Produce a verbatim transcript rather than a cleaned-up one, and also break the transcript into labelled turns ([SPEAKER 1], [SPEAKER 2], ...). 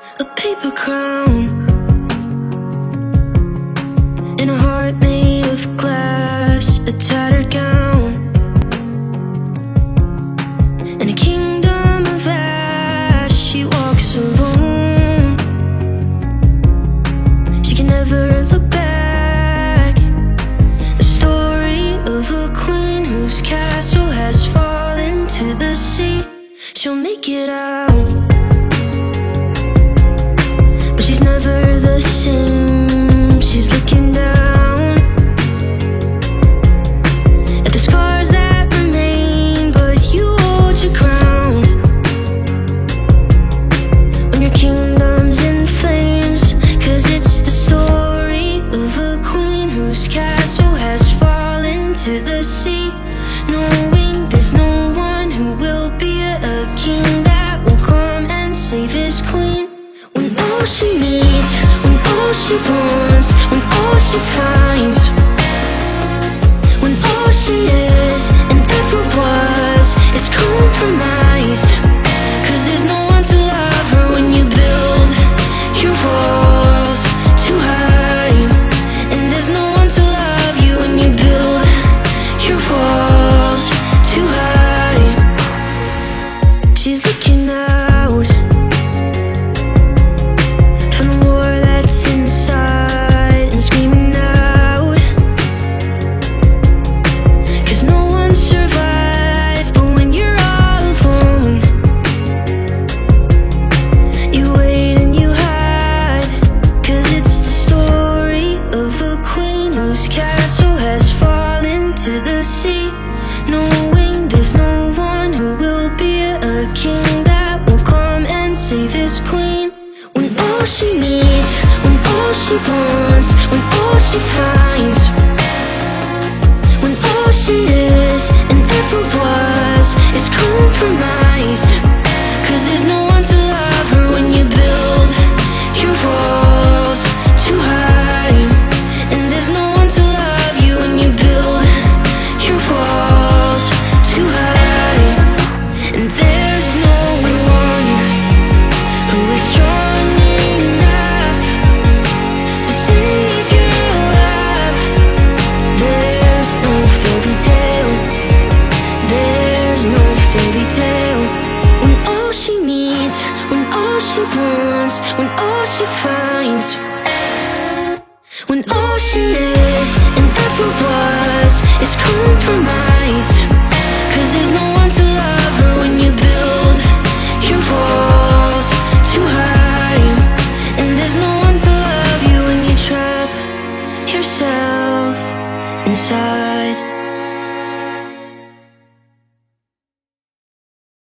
[SPEAKER 1] a paper crown, and a heart made of glass, a tattered gown, and a kingdom of ash. She walks alone, she can never look back. A story of a queen whose castle has fallen to the sea. She'll make it out, but she's never the same. She's looking down at the scars that remain, but you hold your ground when your kingdom's in flames. Cause it's the story of a queen whose castle has fallen to the sea, knowing there's no one who will be a king that will come and save his queen. When all she needs, when all she wants, when all she finds, when all she is and ever was is compromised. Cause there's no one to love her when you build your walls too high, and there's no one to love you when you build your walls too high. She's looking out from the war that's inside and screaming out. Cause no one survived, but when you're all alone, you wait and you hide. Cause it's the story of a queen whose castle has fallen to the sea, knowing there's no one who will be a king that will come and save his queen. When all she needs, when all she wants, when all she finds, when all she is and ever was is compromised. Cause there's no one to love her when you build your walls too high, and there's no one to love you when you build your walls too high. And there's no one who is strong enough to save your life. There's no fairy tale, there's no fairy tale. When all she needs, when all she wants, when all she finds, when all she is and ever was is compromised. Cause there's no one to love her when you build your walls too high, and there's no one to love you when you trap yourself inside.